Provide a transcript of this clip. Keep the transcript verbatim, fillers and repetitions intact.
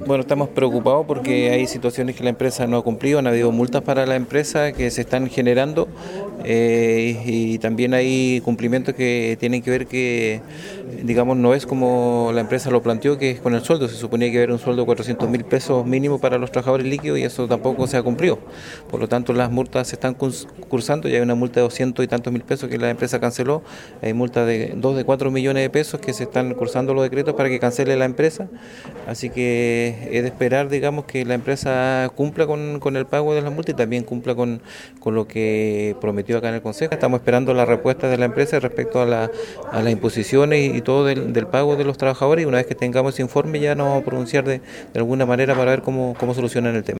Bueno, estamos preocupados porque hay situaciones que la empresa no ha cumplido, han habido multas para la empresa que se están generando eh, y también hay cumplimientos que tienen que ver que, digamos, no es como la empresa lo planteó, que es con el sueldo. Se suponía que haber un sueldo de cuatrocientos mil pesos mínimo para los trabajadores líquidos y eso tampoco se ha cumplido. Por lo tanto, las multas se están cursando y hay una multa de doscientos y tantos mil pesos que la empresa canceló. Hay multas de dos de cuatro millones de pesos que se están cursando los decretos para que cancele la empresa. Así que es de esperar, digamos, que la empresa cumpla con, con el pago de las multas y también cumpla con, con lo que prometió acá en el Consejo. Estamos esperando la respuesta de la empresa respecto a, la, a las imposiciones y, y todo del, del pago de los trabajadores, y una vez que tengamos ese informe ya nos vamos a pronunciar de, de alguna manera para ver cómo, cómo solucionan el tema.